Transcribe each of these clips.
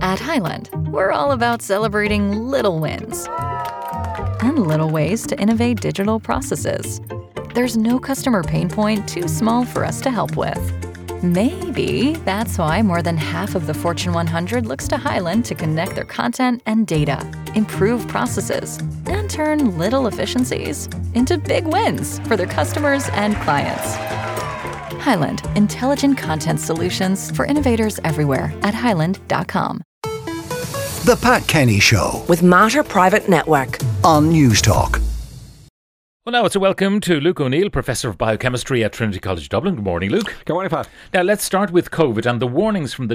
At Highland, we're all about celebrating little wins and little ways to innovate digital processes. There's no customer pain point too small for us to help with. Maybe that's why more than half of the Fortune 100 looks to Highland to connect their content and data, improve processes, and turn little efficiencies into big wins for their customers and clients. Highland, intelligent content solutions for innovators everywhere at highland.com. The Pat Kenny Show with Mater Private Network on News Talk. Well, now it's a welcome to Luke O'Neill, Professor of Biochemistry at Trinity College Dublin. Good morning, Luke. Good morning, Pat. Now, let's start with COVID and the warnings from the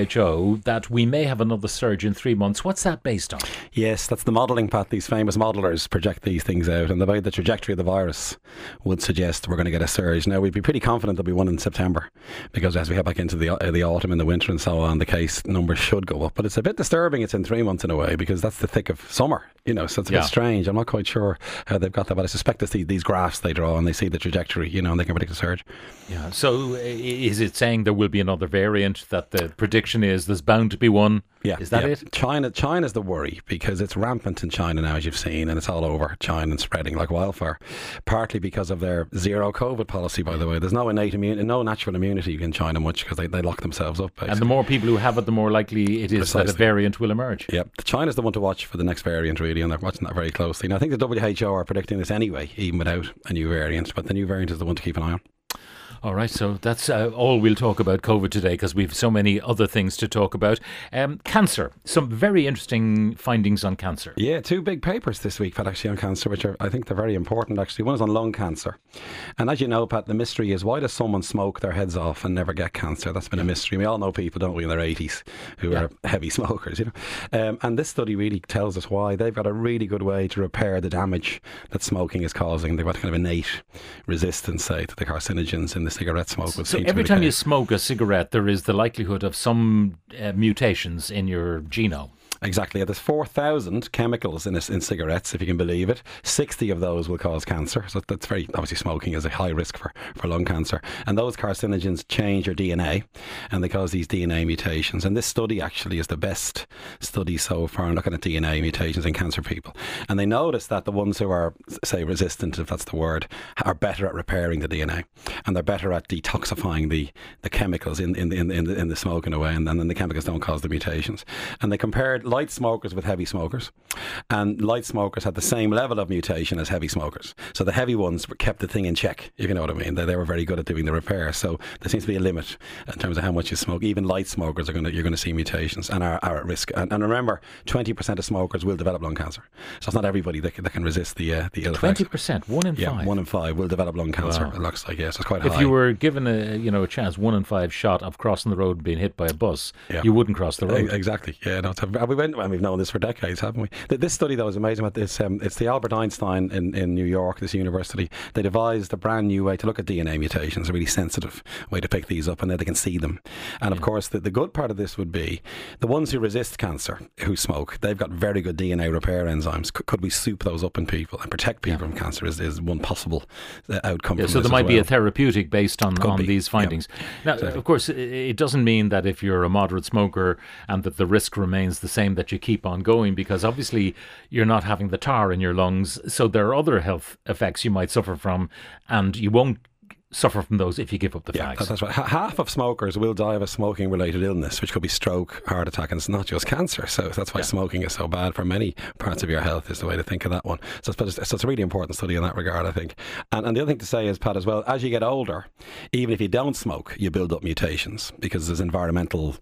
WHO that we may have another surge in 3 months. What's that based on? Yes, that's the modelling, Pat. These famous modellers project these things out, and the way the trajectory of the virus would suggest we're going to get a surge. Now, we'd be pretty confident there'll be one in September, because as we head back into the autumn and the winter and so on, the case numbers should go up. But it's a bit disturbing it's in 3 months in a way, because that's the thick of summer, so it's a bit strange. I'm not quite sure how they've got that, but I suspect to see these graphs they draw and they see the trajectory, and they can predict a surge. Yeah. So is it saying there will be another variant, that the prediction is there's bound to be one? Yeah. Is that it? China's the worry, because it's rampant in China now, as you've seen, and it's all over China and spreading like wildfire, partly because of their zero COVID policy, by the way. There's no natural immunity in China much, because they lock themselves up, basically. And the more people who have it, the more likely it is that a variant will emerge. Yeah. China's the one to watch for the next variant, really, and they're watching that very closely. Now, I think the WHO are predicting this anyway, even without a new variant, but the new variant is the one to keep an eye on. All right, so that's all we'll talk about COVID today, because we've so many other things to talk about. Cancer, some very interesting findings on cancer. Yeah, 2 big papers this week, Pat, actually on cancer, which I think they're very important, actually. One is on lung cancer. And as you know, Pat, the mystery is, why does someone smoke their heads off and never get cancer? That's been a mystery. We all know people, don't we, in their 80s who are heavy smokers, and this study really tells us why. They've got a really good way to repair the damage that smoking is causing. They've got kind of innate resistance, say, to the carcinogens in the cigarette smoke. So every time you smoke a cigarette, there is the likelihood of some mutations in your genome. Exactly. There's 4,000 chemicals in cigarettes, if you can believe it. 60 of those will cause cancer. So that's very, obviously smoking is a high risk for lung cancer. And those carcinogens change your DNA, and they cause these DNA mutations. And this study actually is the best study so far in looking at DNA mutations in cancer people. And they noticed that the ones who are, say, resistant, if that's the word, are better at repairing the DNA. And they're better at detoxifying the chemicals in the smoke in a way. And then the chemicals don't cause the mutations. And they compared light smokers with heavy smokers, and light smokers had the same level of mutation as heavy smokers. So the heavy ones kept the thing in check, if you know what I mean. They were very good at doing the repair. So there seems to be a limit in terms of how much you smoke. Even light smokers you're going to see mutations and are at risk. And remember, 20% of smokers will develop lung cancer. So it's not everybody that can resist the ill effects. 20%, 1 in 5. Yeah, 1 in 5 will develop lung cancer. Wow. It looks like, yes, it's quite high. If you were given a chance, 1 in 5 shot of crossing the road and being hit by a bus, you wouldn't cross the road. Exactly. Yeah, no, we've known this for decades, haven't we? This study, though, is amazing. About this, it's the Albert Einstein in New York, this university. They devised a brand new way to look at DNA mutations, a really sensitive way to pick these up, and then they can see them. And of course, the good part of this would be the ones who resist cancer, who smoke, they've got very good DNA repair enzymes. Could we soup those up in people and protect people from cancer is one possible outcome. Yeah, from so this there might as be well. a therapeutic based on these findings. Now, of course, it doesn't mean that if you're a moderate smoker and that the risk remains the same, that you keep on going, because obviously you're not having the tar in your lungs, so there are other health effects you might suffer from, and you won't suffer from those if you give up the fags. That's right. Half of smokers will die of a smoking related illness, which could be stroke, heart attack, and it's not just cancer. So that's why smoking is so bad for many parts of your health, is the way to think of that one. So it's a really important study in that regard, I think. And the other thing to say is, Pat, as well, as you get older, even if you don't smoke, you build up mutations, because there's environmental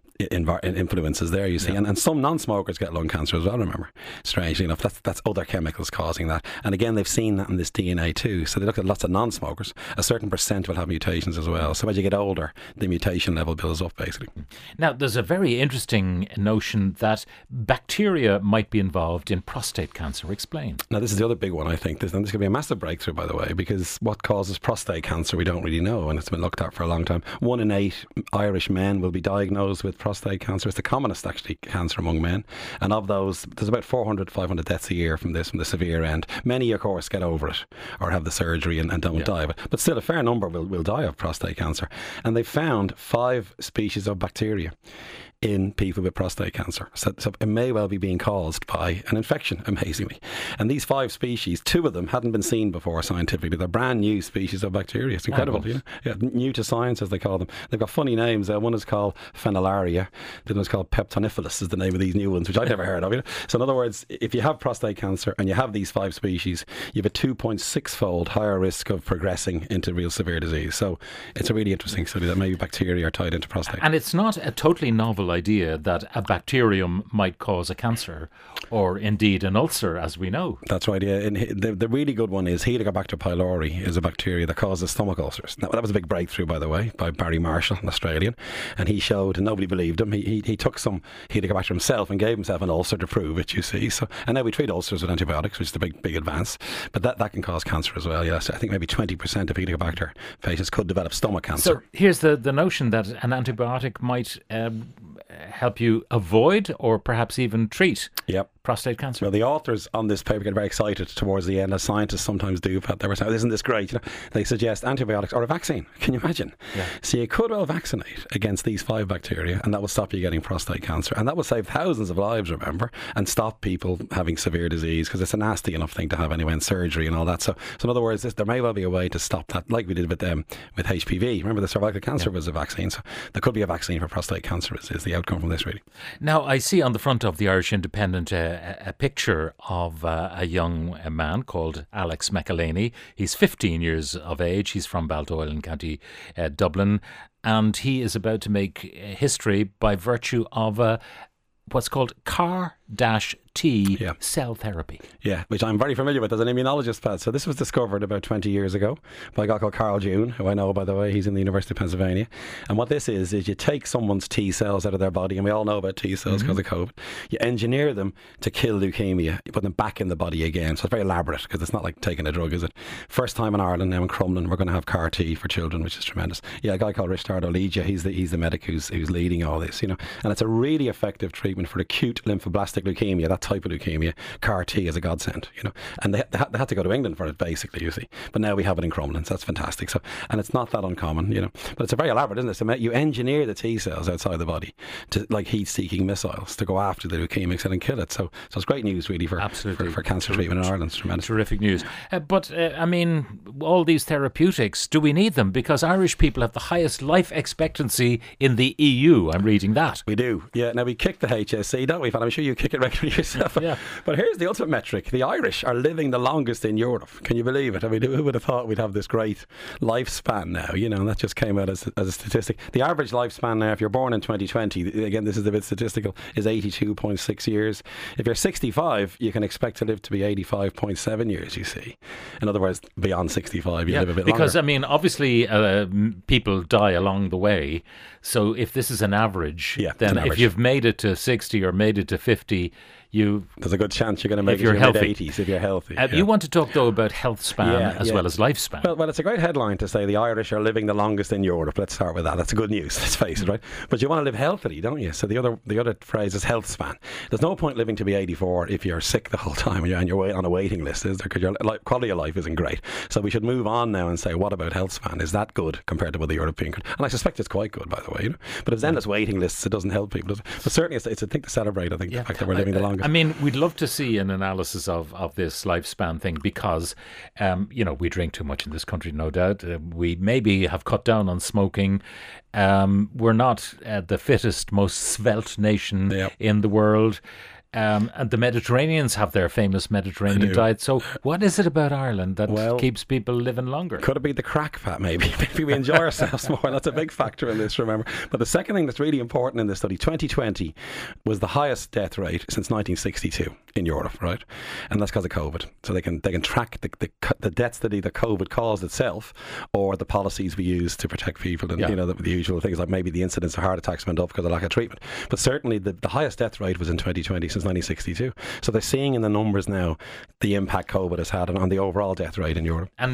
influences there, you see. And some non-smokers get lung cancer as well, remember. Strangely enough, that's other chemicals causing that. And again, they've seen that in this DNA too. So they looked at lots of non-smokers. A certain percent will have mutations as well. So as you get older, the mutation level builds up, basically. Now, there's a very interesting notion that bacteria might be involved in prostate cancer. Explain. Now, this is the other big one, I think. This could be a massive breakthrough, by the way, because what causes prostate cancer we don't really know, and it's been looked at for a long time. 1 in 8 Irish men will be diagnosed with prostate cancer. It's the commonest, actually, cancer among men. And of those, there's about 400, 500 deaths a year from the severe end. Many, of course, get over it or have the surgery and don't die of it. But still, a fair number will die of prostate cancer. And they've found 5 species of bacteria in people with prostate cancer. So it may well be being caused by an infection, amazingly. And these 5 species, 2 of them hadn't been seen before scientifically. They're brand new species of bacteria. It's incredible. Yeah, new to science, as they call them. They've got funny names. One is called Phenylaria. The other is called Peptoniphyllus is the name of these new ones, which I've never heard of. So in other words, if you have prostate cancer and you have these 5 species, you have a 2.6-fold higher risk of progressing into real severe disease. So it's a really interesting study that maybe bacteria are tied into prostate. And it's not a totally novel idea that a bacterium might cause a cancer or indeed an ulcer, as we know. That's right, yeah. And the really good one is Helicobacter pylori is a bacteria that causes stomach ulcers. Now, that was a big breakthrough, by the way, by Barry Marshall, an Australian. And he showed, and nobody believed him, he took some Helicobacter himself and gave himself an ulcer to prove it, you see. So, and now we treat ulcers with antibiotics, which is a big advance. But that can cause cancer as well, yes. I think maybe 20% of Helicobacter patients could develop stomach cancer. So here's the notion that an antibiotic might help you avoid or perhaps even treat prostate cancer. Well, the authors on this paper get very excited towards the end, as scientists sometimes do. But they were saying, isn't this great? They suggest antibiotics or a vaccine. Can you imagine? Yeah. So you could well vaccinate against these 5 bacteria, and that will stop you getting prostate cancer. And that will save thousands of lives, remember, and stop people having severe disease, because it's a nasty enough thing to have anyway, and surgery and all that. So in other words, there may well be a way to stop that, like we did with HPV. Remember, the cervical cancer was a vaccine. So there could be a vaccine for prostate cancer is the outcome from this, really. Now, I see on the front of the Irish Independent a picture of a young man called Alex McElhaney. He's 15 years of age. He's from Baldoyle in County Dublin, and he is about to make history by virtue of what's called CAR-T cell therapy. Yeah, which I'm very familiar with as an immunologist, Pat. So this was discovered about 20 years ago by a guy called Carl June, who I know, by the way. He's in the University of Pennsylvania. And what this is you take someone's T cells out of their body, and we all know about T cells because of COVID. You engineer them to kill leukemia. You put them back in the body again. So it's very elaborate, because it's not like taking a drug, is it? First time in Ireland now in Crumlin, we're going to have CAR-T for children, which is tremendous. Yeah, a guy called Richard Olegia, he's the medic who's leading all this, And it's a really effective treatment for acute lymphoblastic leukemia, that type of leukemia. CAR-T is a godsend, And they had to go to England for it, basically, you see. But now we have it in Crumlin, so that's fantastic. So, and it's not that uncommon, But it's a very elaborate, isn't it? So you engineer the T cells outside the body to, like heat-seeking missiles, to go after the leukemic cell and kill it. So it's great news, really, for cancer treatment in Ireland. It's tremendous. Terrific news. But all these therapeutics, do we need them? Because Irish people have the highest life expectancy in the EU. I'm reading that. We do. Yeah. Now we kick the HSC, don't we? And I'm sure you kick it regularly yourself. Yeah. But here's the ultimate metric. The Irish are living the longest in Europe. Can you believe it? Who would have thought we'd have this great lifespan now? And that just came out as a statistic. The average lifespan now, if you're born in 2020, again, this is a bit statistical, is 82.6 years. If you're 65, you can expect to live to be 85.7 years, you see. In other words, beyond 65, you live a bit longer. Because, obviously, people die along the way. So if this is an average, then if you've made it to 60 or made it to 50, there's a good chance you're going to make it to your mid-80s if you're healthy. You want to talk, though, about health span as well as lifespan. Well, it's a great headline to say the Irish are living the longest in Europe. Let's start with that. That's good news, let's face it, right? But you want to live healthily, don't you? So the other phrase is health span. There's no point living to be 84 if you're sick the whole time and you're on a waiting list, is there? Because your quality of life isn't great. So we should move on now and say, what about health span? Is that good compared to other European countries? And I suspect it's quite good, by the way. But if there's endless waiting lists, it doesn't help people, does it? But certainly it's a thing to celebrate, the fact that we're living the longest. We'd love to see an analysis of this lifespan thing, because we drink too much in this country, no doubt. We maybe have cut down on smoking. We're not the fittest, most svelte nation in the world. And the Mediterraneans have their famous Mediterranean diet. So what is it about Ireland that keeps people living longer? Could it be the crack, Pat, maybe? Maybe we enjoy ourselves more. That's a big factor in this, remember. But the second thing that's really important in this study, 2020 was the highest death rate since 1962 in Europe, right? And that's because of COVID. So they can track the deaths that either COVID caused itself or the policies we use to protect people. And, the usual things like maybe the incidence of heart attacks went up because of lack of treatment. But certainly the highest death rate was in 2020 since 1962. So they're seeing in the numbers now the impact COVID has had on the overall death rate in Europe. And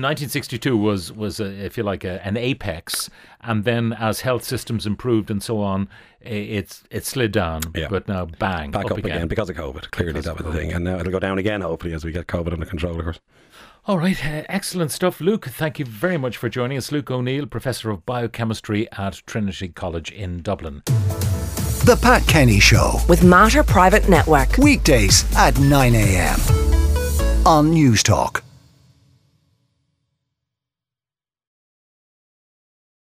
1962 was if you like, an apex. And then as health systems improved and so on, it slid down. Yeah. But now, bang, back up again because of COVID. Clearly that was the thing. And now it'll go down again, hopefully, as we get COVID under control, of course. All right, excellent stuff. Luke, thank you very much for joining us. Luke O'Neill, Professor of Biochemistry at Trinity College in Dublin. The Pat Kenny Show. With Mater Private Network. Weekdays at 9 a.m. on News Talk.